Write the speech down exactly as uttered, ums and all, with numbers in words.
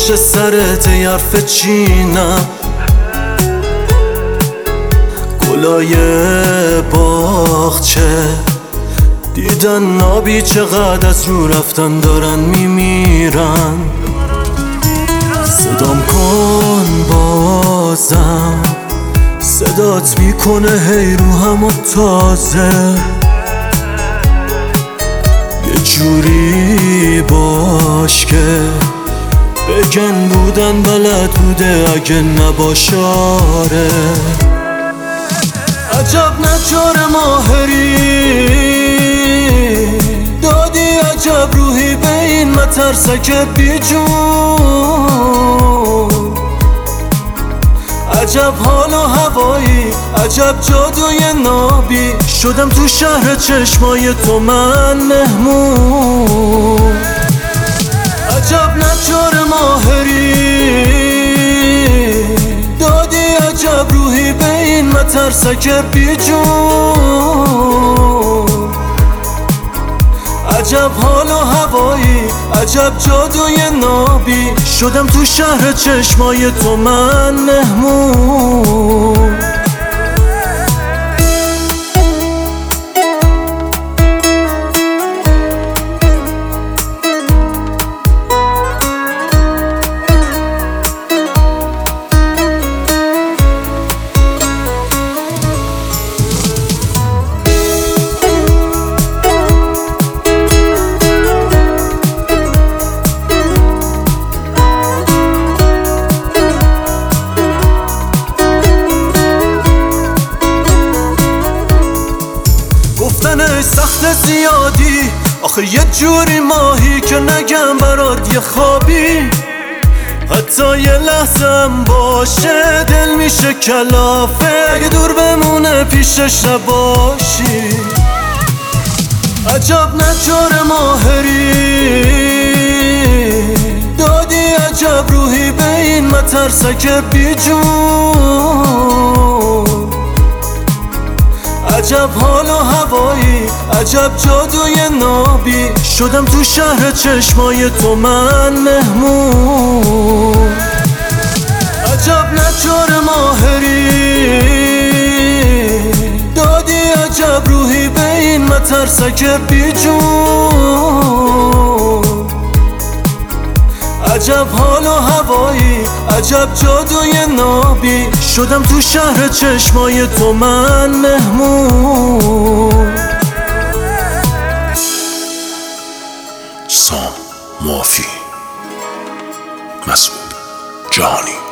پشت سرت حرف چینم، گلای باغچه دیدن نابی چقدر از رو رفتن دارن میمیرن. صدام کن بازم، صدات میکنه هی روحم و تازه. یه جوری باش که بگن بودن بلد بوده اگه نباشاره. عجب نجار ماهری دادی، عجب روحی به این مترسک بیجون. عجب حال و هوایی، عجب جادوی نابی، شدم تو شهر چشمای تو من مهمون. عجب نجار ماهری دادی، عجب روحی به این مترسک بیجون. عجب حال و هوایی، عجب جادوی نابی، شدم تو شهر چشمای تو من مهمون. گفتنش سخت زیادی، آخه یه جوری ماهی که نگم برات یه خوابی. حتی یه لحظم باشه دل میشه کلافه اگه دور بمونه پیشش نباشی. عجب نجار ماهری دادی، عجب روحی به این مترسک بیجون. عجب حال و هوایی، عجب جادوی نابی، شدم تو شهر چشمای تو من مهمون. عجب نجار ماهری دادی، عجب روحی به این مترسک بیجون. عجب حال و هوایی، عجب جادوی نابی، شدم تو شهر چشمای تو من مهمون. سام مافی مسعود جهانی.